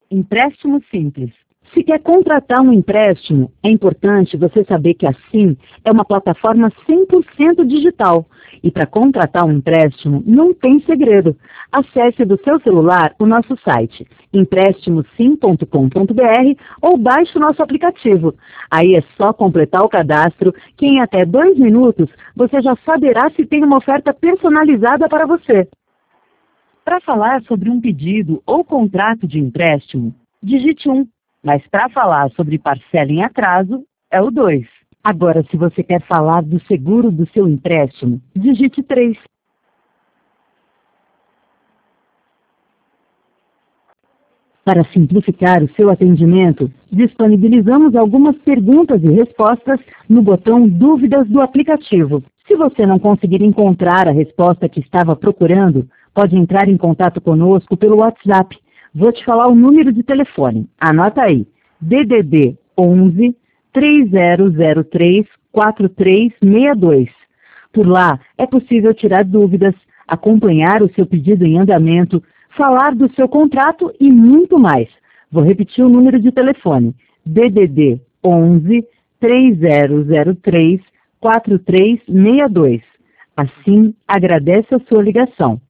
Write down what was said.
Empréstimo simples. Se quer contratar um empréstimo, é importante você saber que a Sim é uma plataforma 100% digital. E para contratar um empréstimo, não tem segredo. Acesse do seu celular o nosso site, emprestimosim.com.br, ou baixe o nosso aplicativo. Aí é só completar o cadastro, que em até 2 minutos você já saberá se tem uma oferta personalizada para você. Para falar sobre um pedido ou contrato de empréstimo, digite 1. Mas para falar sobre parcela em atraso, é o 2. Agora, se você quer falar do seguro do seu empréstimo, digite 3. Para simplificar o seu atendimento, disponibilizamos algumas perguntas e respostas no botão Dúvidas do aplicativo. Se você não conseguir encontrar a resposta que estava procurando, pode entrar em contato conosco pelo WhatsApp. Vou te falar o número de telefone. Anota aí. DDD 11 3003 4362. Por lá, é possível tirar dúvidas, acompanhar o seu pedido em andamento, falar do seu contrato e muito mais. Vou repetir o número de telefone. DDD 11 3003 4362. Assim, agradece a sua ligação.